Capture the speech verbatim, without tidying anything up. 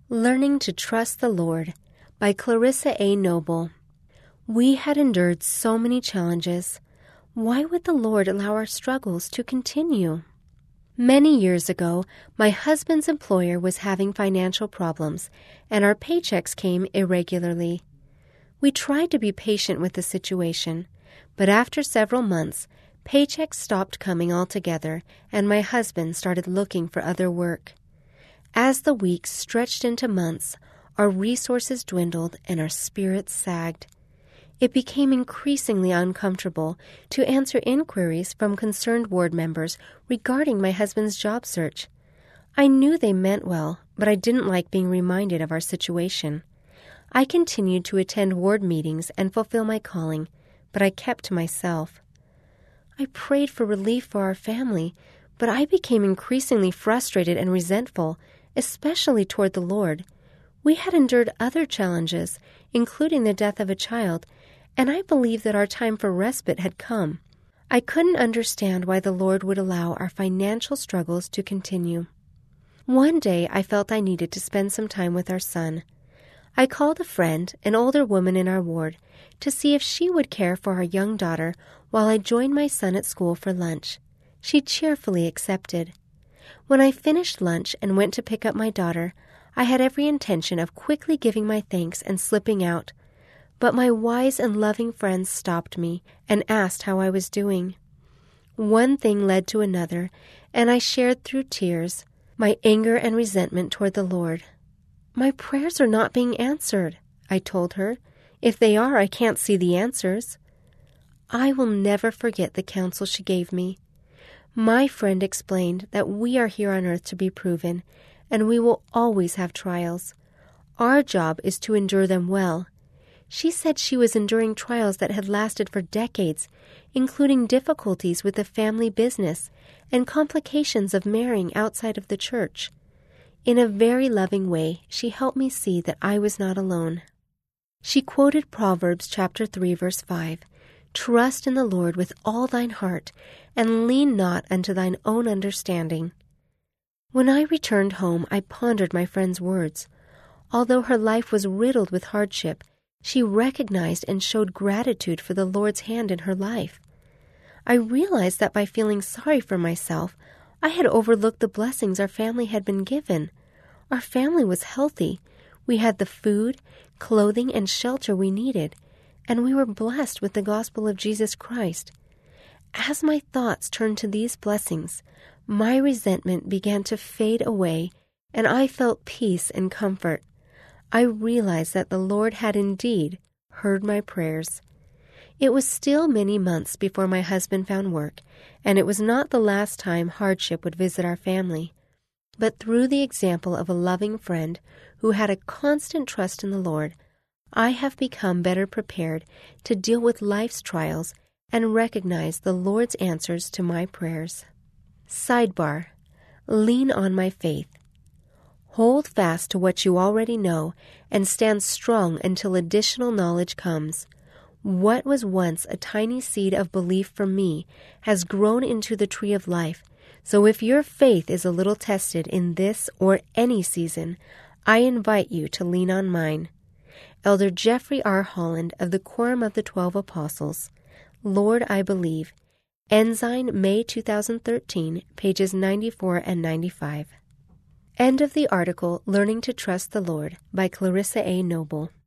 Learning to Trust the Lord by Clarissa A. Noble. We had endured so many challenges. Why would the Lord allow our struggles to continue? Many years ago, my husband's employer was having financial problems, and our paychecks came irregularly. We tried to be patient with the situation, but after several months, paychecks stopped coming altogether, and my husband started looking for other work. As the weeks stretched into months, our resources dwindled and our spirits sagged. It became increasingly uncomfortable to answer inquiries from concerned ward members regarding my husband's job search. I knew they meant well, but I didn't like being reminded of our situation. I continued to attend ward meetings and fulfill my calling, but I kept to myself. I prayed for relief for our family, but I became increasingly frustrated and resentful, especially toward the Lord. We had endured other challenges, including the death of a child, and I believed that our time for respite had come. I couldn't understand why the Lord would allow our financial struggles to continue. One day I felt I needed to spend some time with our son. I called a friend, an older woman in our ward, to see if she would care for our young daughter while I joined my son at school for lunch. She cheerfully accepted. When I finished lunch and went to pick up my daughter, I had every intention of quickly giving my thanks and slipping out. But my wise and loving friends stopped me and asked how I was doing. One thing led to another, and I shared through tears my anger and resentment toward the Lord. "My prayers are not being answered," I told her. "If they are, I can't see the answers." I will never forget the counsel she gave me. My friend explained that we are here on earth to be proven, and we will always have trials. Our job is to endure them well. She said she was enduring trials that had lasted for decades, including difficulties with the family business and complications of marrying outside of the church. In a very loving way, she helped me see that I was not alone. She quoted Proverbs chapter three, verse five, "Trust in the Lord with all thine heart, and lean not unto thine own understanding." When I returned home, I pondered my friend's words. Although her life was riddled with hardship, she recognized and showed gratitude for the Lord's hand in her life. I realized that by feeling sorry for myself, I had overlooked the blessings our family had been given. Our family was healthy. We had the food, clothing, and shelter we needed, and we were blessed with the gospel of Jesus Christ. As my thoughts turned to these blessings, my resentment began to fade away, and I felt peace and comfort. I realized that the Lord had indeed heard my prayers. It was still many months before my husband found work, and it was not the last time hardship would visit our family. But through the example of a loving friend who had a constant trust in the Lord, I have become better prepared to deal with life's trials and recognize the Lord's answers to my prayers. Sidebar: Lean on my faith. Hold fast to what you already know and stand strong until additional knowledge comes. What was once a tiny seed of belief from me has grown into the tree of life. So if your faith is a little tested in this or any season, I invite you to lean on mine. Elder Jeffrey R. Holland of the Quorum of the Twelve Apostles. Lord, I Believe. Ensign, May two thousand thirteen, pages ninety-four and ninety-five. End of the article Learning to Trust the Lord by Clarissa A. Noble.